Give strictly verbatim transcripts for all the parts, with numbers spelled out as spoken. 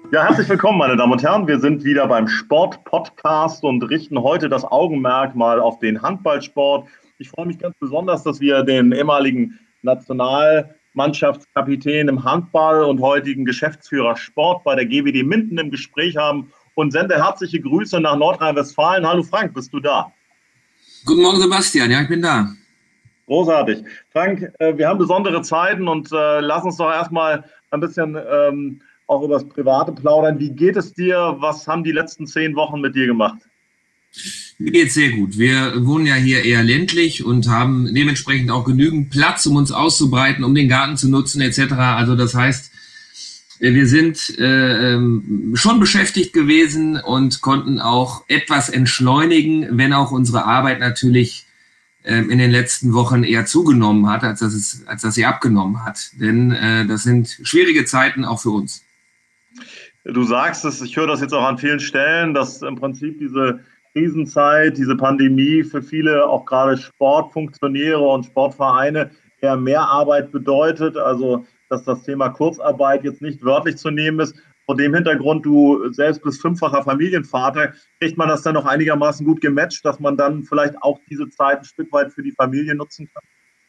Ja, herzlich willkommen, meine Damen und Herren. Wir sind wieder beim Sport-Podcast und richten heute das Augenmerk mal auf den Handballsport. Ich freue mich ganz besonders, dass wir den ehemaligen Nationalmannschaftskapitän im Handball und heutigen Geschäftsführer Sport bei der G W D Minden im Gespräch haben und sende herzliche Grüße nach Nordrhein-Westfalen. Hallo Frank, bist du da? Guten Morgen, Sebastian. Ja, ich bin da. Großartig. Frank, wir haben besondere Zeiten und äh, lass uns doch erstmal ein bisschen ähm, auch über das Private plaudern. Wie geht es dir? Was haben die letzten zehn Wochen mit dir gemacht? Mir geht's sehr gut. Wir wohnen ja hier eher ländlich und haben dementsprechend auch genügend Platz, um uns auszubreiten, um den Garten zu nutzen et cetera. Also das heißt, wir sind äh, schon beschäftigt gewesen und konnten auch etwas entschleunigen, wenn auch unsere Arbeit natürlich äh, in den letzten Wochen eher zugenommen hat, als dass, es, als dass sie abgenommen hat. Denn äh, das sind schwierige Zeiten auch für uns. Du sagst es, ich höre das jetzt auch an vielen Stellen, dass im Prinzip diese Krisenzeit, diese Pandemie für viele, auch gerade Sportfunktionäre und Sportvereine, eher mehr Arbeit bedeutet. Also, dass das Thema Kurzarbeit jetzt nicht wörtlich zu nehmen ist. Vor dem Hintergrund, du selbst bist fünffacher Familienvater, kriegt man das dann noch einigermaßen gut gematcht, dass man dann vielleicht auch diese Zeit ein Stück weit für die Familie nutzen kann?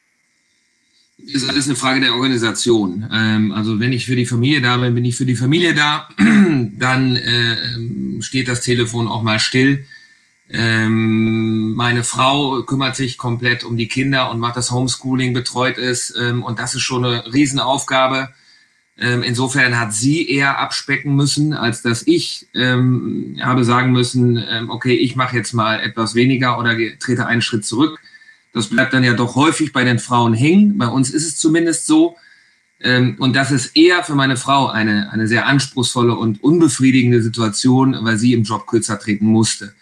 Ist alles eine Frage der Organisation. Ähm, also wenn ich für die Familie da bin, bin ich für die Familie da. Dann äh, steht das Telefon auch mal still. Ähm, meine Frau kümmert sich komplett um die Kinder und macht das Homeschooling, betreut es. Ähm, und das ist schon eine Riesenaufgabe. Ähm, insofern hat sie eher abspecken müssen, als dass ich ähm, habe sagen müssen, ähm, okay, ich mache jetzt mal etwas weniger oder trete einen Schritt zurück. Das bleibt dann ja doch häufig bei den Frauen hängen. Bei uns ist es zumindest so. Und das ist eher für meine Frau eine, eine sehr anspruchsvolle und unbefriedigende Situation, weil sie im Job kürzer treten musste.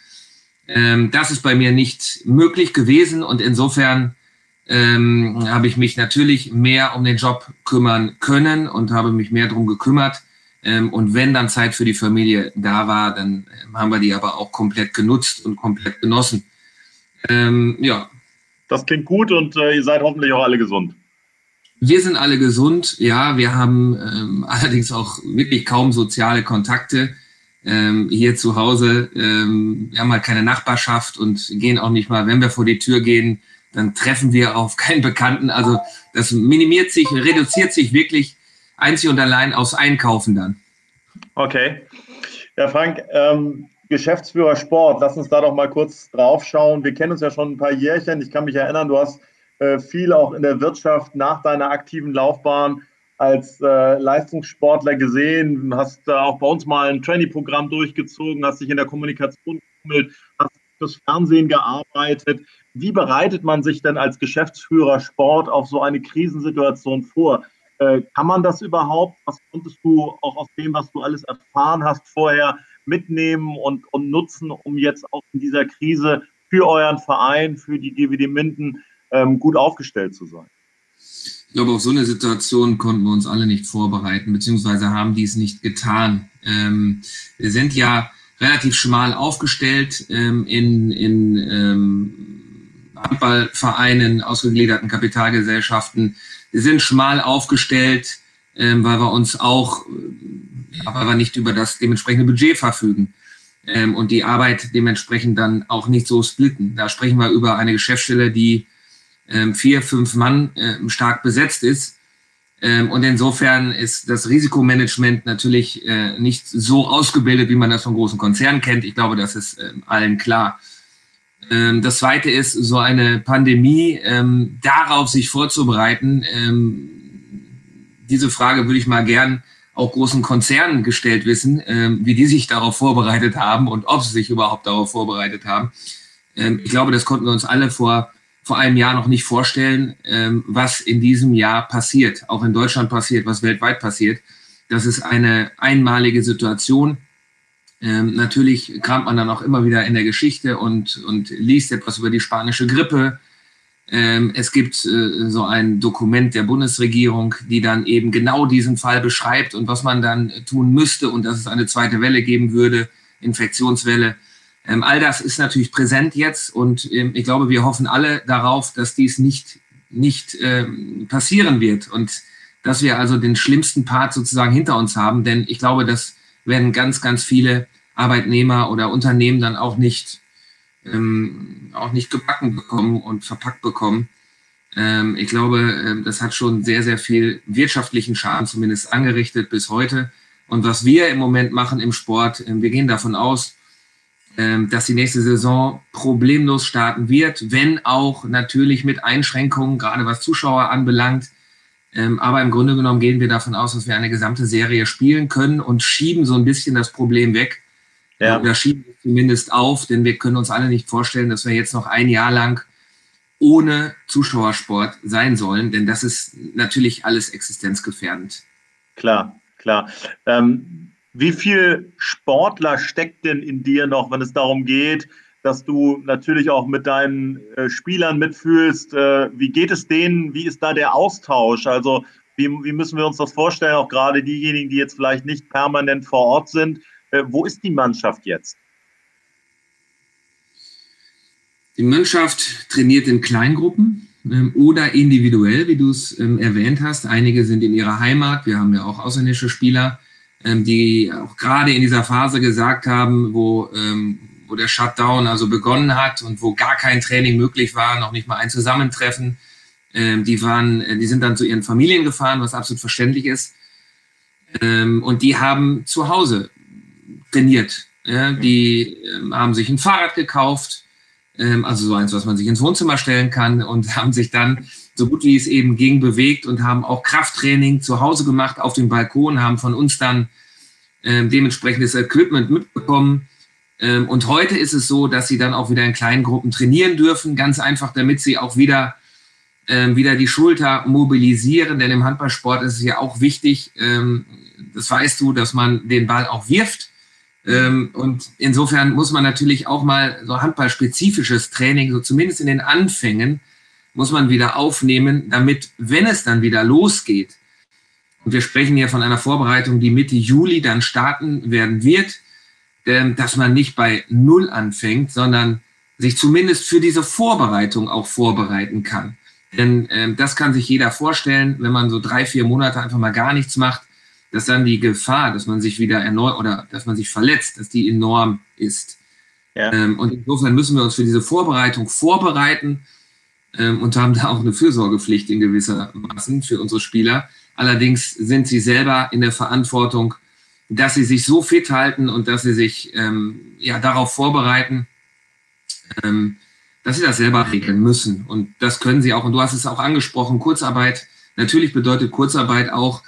Das ist bei mir nicht möglich gewesen und insofern ähm, habe ich mich natürlich mehr um den Job kümmern können und habe mich mehr darum gekümmert. Und wenn dann Zeit für die Familie da war, dann haben wir die aber auch komplett genutzt und komplett genossen. Ähm, ja. Das klingt gut und äh, ihr seid hoffentlich auch alle gesund. Wir sind alle gesund, ja. Wir haben ähm, allerdings auch wirklich kaum soziale Kontakte ähm, hier zu Hause. Ähm, wir haben halt keine Nachbarschaft und gehen auch nicht mal, wenn wir vor die Tür gehen, dann treffen wir auf keinen Bekannten. Also das minimiert sich, reduziert sich wirklich einzig und allein aufs Einkaufen dann. Okay. Ja, Frank, ähm, Geschäftsführer Sport, lass uns da doch mal kurz drauf schauen. Wir kennen uns ja schon ein paar Jährchen. Ich kann mich erinnern, du hast äh, viel auch in der Wirtschaft nach deiner aktiven Laufbahn als äh, Leistungssportler gesehen, hast äh, auch bei uns mal ein Trainee-Programm durchgezogen, hast dich in der Kommunikation gefummelt, hast fürs Fernsehen gearbeitet. Wie bereitet man sich denn als Geschäftsführer Sport auf so eine Krisensituation vor? Äh, kann man das überhaupt? Was konntest du auch aus dem, was du alles erfahren hast, vorher mitnehmen und, und nutzen, um jetzt auch in dieser Krise für euren Verein, für die G W D Minden ähm, gut aufgestellt zu sein? Ich glaube, auf so eine Situation konnten wir uns alle nicht vorbereiten, beziehungsweise haben dies nicht getan. Ähm, wir sind ja relativ schmal aufgestellt ähm, in, in ähm, Handballvereinen, ausgegliederten Kapitalgesellschaften. Wir sind schmal aufgestellt, ähm, weil wir uns auch, ja, weil wir nicht über das dementsprechende Budget verfügen ähm, und die Arbeit dementsprechend dann auch nicht so splitten. Da sprechen wir über eine Geschäftsstelle, die ähm, vier, fünf Mann ähm, stark besetzt ist. Ähm, und insofern ist das Risikomanagement natürlich äh, nicht so ausgebildet, wie man das von großen Konzernen kennt. Ich glaube, das ist ähm, allen klar. Ähm, das Zweite ist, so eine Pandemie, ähm, darauf sich vorzubereiten. Ähm, diese Frage würde ich mal gern auch großen Konzernen gestellt wissen, ähm, wie die sich darauf vorbereitet haben und ob sie sich überhaupt darauf vorbereitet haben. Ähm, ich glaube, das konnten wir uns alle vor vor einem Jahr noch nicht vorstellen, ähm, was in diesem Jahr passiert, auch in Deutschland passiert, was weltweit passiert. Das ist eine einmalige Situation. Ähm, natürlich kramt man dann auch immer wieder in der Geschichte und, und liest etwas über die spanische Grippe. Ähm, es gibt äh, so ein Dokument der Bundesregierung, die dann eben genau diesen Fall beschreibt und was man dann tun müsste und dass es eine zweite Welle geben würde, Infektionswelle. Ähm, all das ist natürlich präsent jetzt und ähm, ich glaube, wir hoffen alle darauf, dass dies nicht, nicht ähm, passieren wird und dass wir also den schlimmsten Part sozusagen hinter uns haben, denn ich glaube, dass werden ganz, ganz viele Arbeitnehmer oder Unternehmen dann auch nicht, ähm, auch nicht gebacken bekommen und verpackt bekommen. Ähm, ich glaube, äh, das hat schon sehr, sehr viel wirtschaftlichen Schaden zumindest angerichtet bis heute. Und was wir im Moment machen im Sport, äh, wir gehen davon aus, äh, dass die nächste Saison problemlos starten wird, wenn auch natürlich mit Einschränkungen, gerade was Zuschauer anbelangt. Ähm, aber im Grunde genommen gehen wir davon aus, dass wir eine gesamte Serie spielen können und schieben so ein bisschen das Problem weg. Ja. Oder schieben es zumindest auf, denn wir können uns alle nicht vorstellen, dass wir jetzt noch ein Jahr lang ohne Zuschauersport sein sollen, denn das ist natürlich alles existenzgefährdend. Klar, klar. Ähm, wie viel Sportler steckt denn in dir noch, wenn es darum geht, dass du natürlich auch mit deinen äh, Spielern mitfühlst? Äh, wie geht es denen? Wie ist da der Austausch? Also wie, wie müssen wir uns das vorstellen, auch gerade diejenigen, die jetzt vielleicht nicht permanent vor Ort sind? Äh, wo ist die Mannschaft jetzt? Die Mannschaft trainiert in Kleingruppen ähm, oder individuell, wie du es ähm, erwähnt hast. Einige sind in ihrer Heimat. Wir haben ja auch ausländische Spieler, ähm, die auch gerade in dieser Phase gesagt haben, wo, ähm, wo der Shutdown also begonnen hat und wo gar kein Training möglich war, noch nicht mal ein Zusammentreffen. Ähm, die waren, die sind dann zu ihren Familien gefahren, was absolut verständlich ist. Ähm, und die haben zu Hause trainiert. Ja, die ähm, haben sich ein Fahrrad gekauft, also so eins, was man sich ins Wohnzimmer stellen kann, und haben sich dann so gut wie es eben ging bewegt und haben auch Krafttraining zu Hause gemacht auf dem Balkon, haben von uns dann äh, dementsprechendes Equipment mitbekommen. Ähm, und heute ist es so, dass sie dann auch wieder in kleinen Gruppen trainieren dürfen, ganz einfach, damit sie auch wieder, äh, wieder die Schulter mobilisieren, denn im Handballsport ist es ja auch wichtig, ähm, das weißt du, dass man den Ball auch wirft. Ähm, und insofern muss man natürlich auch mal so handballspezifisches Training, so zumindest in den Anfängen, muss man wieder aufnehmen, damit, wenn es dann wieder losgeht, und wir sprechen hier von einer Vorbereitung, die Mitte Juli dann starten werden wird, äh, dass man nicht bei Null anfängt, sondern sich zumindest für diese Vorbereitung auch vorbereiten kann. Denn äh, das kann sich jeder vorstellen, wenn man so drei, vier Monate einfach mal gar nichts macht, dass dann die Gefahr, dass man sich wieder erneut oder dass man sich verletzt, dass die enorm ist. Ja. Ähm, und insofern müssen wir uns für diese Vorbereitung vorbereiten ähm, und haben da auch eine Fürsorgepflicht in gewissermaßen für unsere Spieler. Allerdings sind sie selber in der Verantwortung, dass sie sich so fit halten und dass sie sich ähm, ja darauf vorbereiten, ähm, dass sie das selber regeln müssen. Und das können sie auch. Und du hast es auch angesprochen, Kurzarbeit. Natürlich bedeutet Kurzarbeit auch,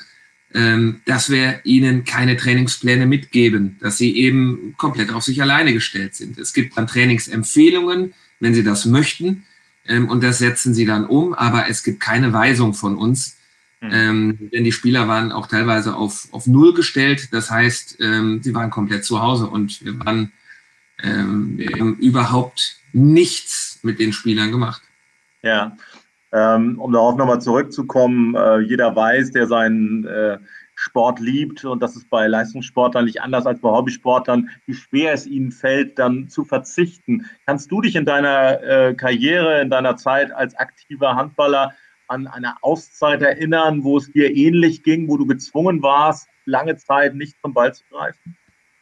dass wir ihnen keine Trainingspläne mitgeben, dass sie eben komplett auf sich alleine gestellt sind. Es gibt dann Trainingsempfehlungen, wenn sie das möchten, und das setzen sie dann um, aber es gibt keine Weisung von uns, mhm. denn die Spieler waren auch teilweise auf, auf Null gestellt, das heißt, sie waren komplett zu Hause und wir, waren, wir haben überhaupt nichts mit den Spielern gemacht. Ja. Ähm, um darauf nochmal zurückzukommen, äh, jeder weiß, der seinen äh, Sport liebt, und das ist bei Leistungssportlern nicht anders als bei Hobbysportlern, wie schwer es ihnen fällt, dann zu verzichten. Kannst du dich in deiner äh, Karriere, in deiner Zeit als aktiver Handballer an eine Auszeit erinnern, wo es dir ähnlich ging, wo du gezwungen warst, lange Zeit nicht zum Ball zu greifen?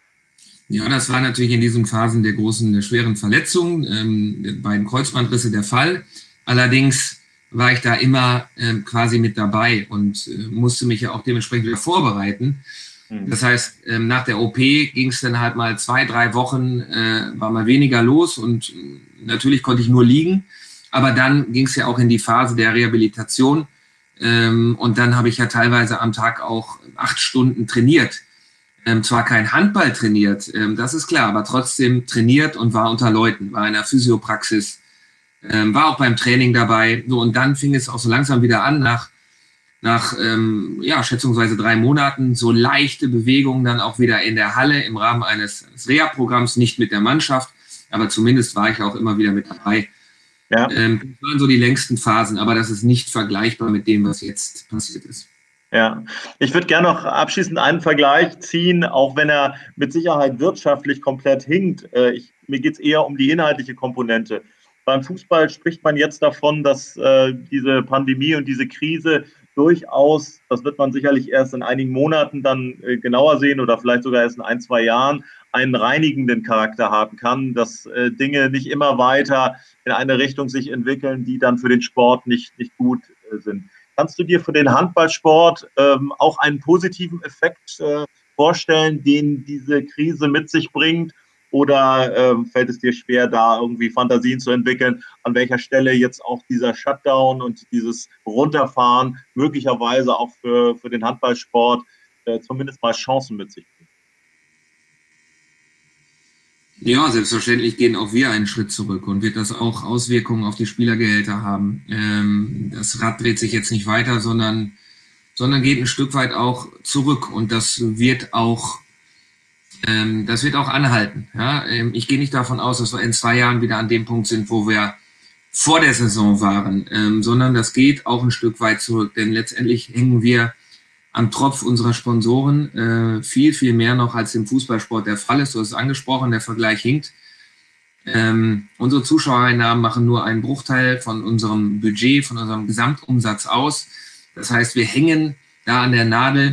Ja, das war natürlich in diesen Phasen der großen, der schweren Verletzungen, ähm, der beiden Kreuzbandrisse der Fall. Allerdings war ich da immer äh, quasi mit dabei und äh, musste mich ja auch dementsprechend wieder vorbereiten. Mhm. Das heißt, äh, nach der O P ging es dann halt mal zwei, drei Wochen, äh, war mal weniger los und äh, natürlich konnte ich nur liegen. Aber dann ging es ja auch in die Phase der Rehabilitation ähm, und dann habe ich ja teilweise am Tag auch acht Stunden trainiert. Ähm, zwar kein Handball trainiert, ähm, das ist klar, aber trotzdem trainiert und war unter Leuten, war in der Physiopraxis, Ähm, war auch beim Training dabei. So, und dann fing es auch so langsam wieder an, nach, nach ähm, ja, schätzungsweise drei Monaten, so leichte Bewegungen dann auch wieder in der Halle im Rahmen eines, eines Reha-Programms, nicht mit der Mannschaft, aber zumindest war ich auch immer wieder mit dabei. Ja. Ähm, das waren so die längsten Phasen, aber das ist nicht vergleichbar mit dem, was jetzt passiert ist. Ja, ich würde gerne noch abschließend einen Vergleich ziehen, auch wenn er mit Sicherheit wirtschaftlich komplett hinkt. Äh, ich, mir geht es eher um die inhaltliche Komponente. Beim Fußball spricht man jetzt davon, dass äh, diese Pandemie und diese Krise durchaus, das wird man sicherlich erst in einigen Monaten dann äh, genauer sehen oder vielleicht sogar erst in ein, zwei Jahren, einen reinigenden Charakter haben kann, dass äh, Dinge nicht immer weiter in eine Richtung sich entwickeln, die dann für den Sport nicht, nicht gut äh, sind. Kannst du dir für den Handballsport ähm, auch einen positiven Effekt äh, vorstellen, den diese Krise mit sich bringt? Oder ähm, fällt es dir schwer, da irgendwie Fantasien zu entwickeln, an welcher Stelle jetzt auch dieser Shutdown und dieses Runterfahren möglicherweise auch für, für den Handballsport äh, zumindest mal Chancen mit sich bringt? Ja, selbstverständlich gehen auch wir einen Schritt zurück und wird das auch Auswirkungen auf die Spielergehälter haben. Ähm, das Rad dreht sich jetzt nicht weiter, sondern, sondern geht ein Stück weit auch zurück und das wird auch Ähm, das wird auch anhalten. Ja? Ähm, ich gehe nicht davon aus, dass wir in zwei Jahren wieder an dem Punkt sind, wo wir vor der Saison waren, ähm, sondern das geht auch ein Stück weit zurück. Denn letztendlich hängen wir am Tropf unserer Sponsoren äh, viel, viel mehr noch, als im Fußballsport der Fall ist. Du hast es angesprochen, der Vergleich hinkt. Ähm, unsere Zuschauereinnahmen machen nur einen Bruchteil von unserem Budget, von unserem Gesamtumsatz aus. Das heißt, wir hängen da an der Nadel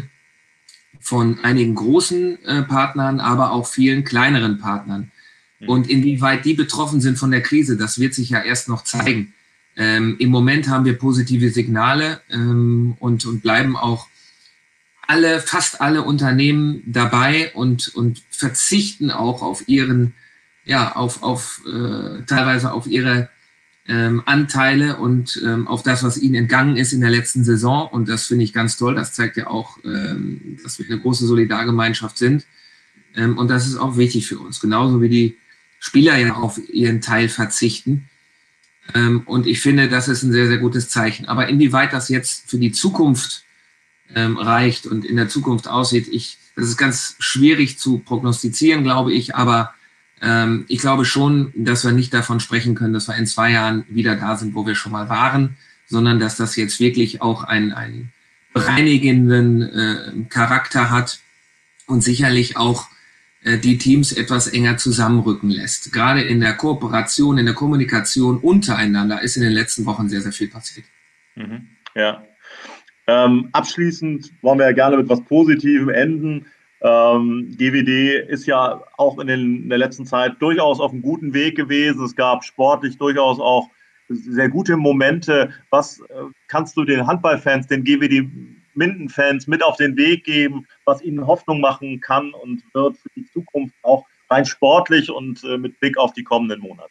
von einigen großen äh, Partnern, aber auch vielen kleineren Partnern. Und inwieweit die betroffen sind von der Krise, das wird sich ja erst noch zeigen. Ähm, im Moment haben wir positive Signale ähm, und, und bleiben auch alle, fast alle Unternehmen dabei und, und verzichten auch auf ihren, ja, auf, auf äh, teilweise auf ihre Ähm, Anteile und ähm, auf das, was ihnen entgangen ist in der letzten Saison. Und das finde ich ganz toll. Das zeigt ja auch, ähm, dass wir eine große Solidargemeinschaft sind. Ähm, und das ist auch wichtig für uns. Genauso wie die Spieler ja auf ihren Teil verzichten. Ähm, und ich finde, das ist ein sehr, sehr gutes Zeichen. Aber inwieweit das jetzt für die Zukunft ähm, reicht und in der Zukunft aussieht, ich, das ist ganz schwierig zu prognostizieren, glaube ich. Aber ich glaube schon, dass wir nicht davon sprechen können, dass wir in zwei Jahren wieder da sind, wo wir schon mal waren, sondern dass das jetzt wirklich auch einen, einen reinigenden äh, Charakter hat und sicherlich auch äh, die Teams etwas enger zusammenrücken lässt. Gerade in der Kooperation, in der Kommunikation untereinander ist in den letzten Wochen sehr, sehr viel passiert. Mhm. Ja. Ähm, abschließend wollen wir ja gerne mit etwas Positivem enden. Ähm, G W D ist ja auch in, den, in der letzten Zeit durchaus auf einem guten Weg gewesen. Es gab sportlich durchaus auch sehr gute Momente. Was äh, kannst du den Handballfans, den G W D Minden-Fans mit auf den Weg geben, was ihnen Hoffnung machen kann und wird für die Zukunft auch rein sportlich und äh, mit Blick auf die kommenden Monate?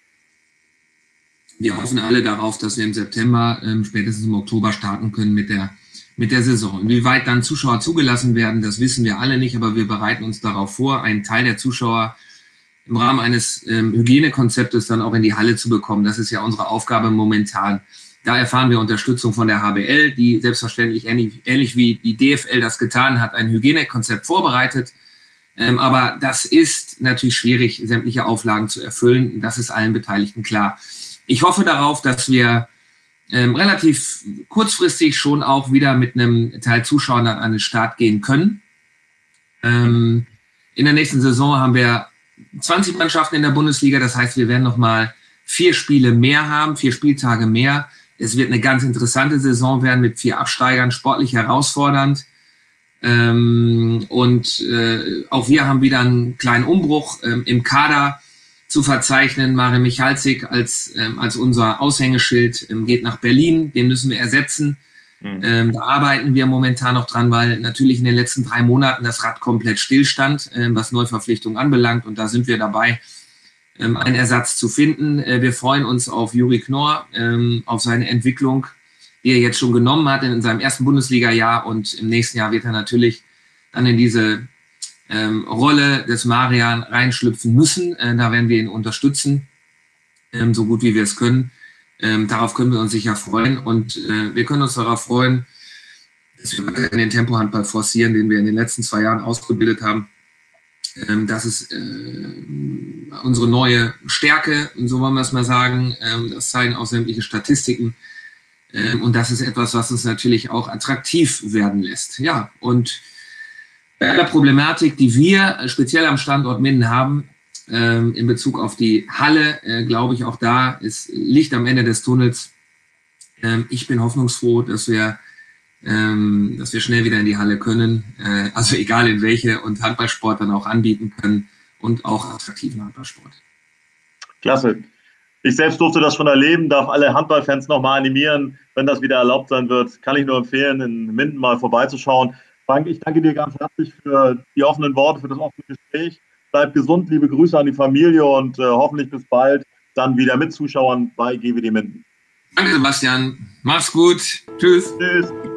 Wir hoffen alle darauf, dass wir im September, ähm, spätestens im Oktober starten können mit der mit der Saison. Inwieweit dann Zuschauer zugelassen werden, das wissen wir alle nicht, aber wir bereiten uns darauf vor, einen Teil der Zuschauer im Rahmen eines ähm, Hygienekonzeptes dann auch in die Halle zu bekommen. Das ist ja unsere Aufgabe momentan. Da erfahren wir Unterstützung von der H B L, die selbstverständlich ähnlich, ähnlich wie die D F L das getan hat, ein Hygienekonzept vorbereitet. Ähm, aber das ist natürlich schwierig, sämtliche Auflagen zu erfüllen. Das ist allen Beteiligten klar. Ich hoffe darauf, dass wir Ähm, relativ kurzfristig schon auch wieder mit einem Teil Zuschauern an den Start gehen können. Ähm, in der nächsten Saison haben wir zwanzig Mannschaften in der Bundesliga, das heißt, wir werden nochmal vier Spiele mehr haben, vier Spieltage mehr. Es wird eine ganz interessante Saison werden mit vier Absteigern, sportlich herausfordernd. Ähm, und äh, auch wir haben wieder einen kleinen Umbruch ähm, im Kader zu verzeichnen. Marek Michalczyk als, ähm, als unser Aushängeschild ähm, geht nach Berlin, den müssen wir ersetzen. Mhm. Ähm, da arbeiten wir momentan noch dran, weil natürlich in den letzten drei Monaten das Rad komplett stillstand, ähm, was Neuverpflichtungen anbelangt, und da sind wir dabei, ähm, einen Ersatz zu finden. Äh, wir freuen uns auf Juri Knorr, ähm, auf seine Entwicklung, die er jetzt schon genommen hat in seinem ersten Bundesliga-Jahr, und im nächsten Jahr wird er natürlich dann in diese Ähm, Rolle des Marian reinschlüpfen müssen. Äh, da werden wir ihn unterstützen, ähm, so gut wie wir es können. Ähm, darauf können wir uns sicher freuen, und äh, wir können uns darauf freuen, dass wir den Tempohandball forcieren, den wir in den letzten zwei Jahren ausgebildet haben. Ähm, das ist äh, unsere neue Stärke, so wollen wir es mal sagen. Ähm, das zeigen auch sämtliche Statistiken. Ähm, und das ist etwas, was uns natürlich auch attraktiv werden lässt. Ja, und bei der Problematik, die wir speziell am Standort Minden haben, Ähm, in Bezug auf die Halle, äh, glaube ich, auch da ist Licht am Ende des Tunnels. Ähm, ich bin hoffnungsfroh, dass wir, ähm, dass wir schnell wieder in die Halle können, äh, also egal in welche, und Handballsport dann auch anbieten können und auch attraktiven Handballsport. Klasse. Ich selbst durfte das schon erleben, darf alle Handballfans nochmal animieren, wenn das wieder erlaubt sein wird. Kann ich nur empfehlen, in Minden mal vorbeizuschauen. Frank, ich danke dir ganz herzlich für die offenen Worte, für das offene Gespräch. Bleib gesund, liebe Grüße an die Familie und äh, hoffentlich bis bald dann wieder mit Zuschauern bei G W D Minden. Danke, Sebastian. Mach's gut. Tschüss. Tschüss.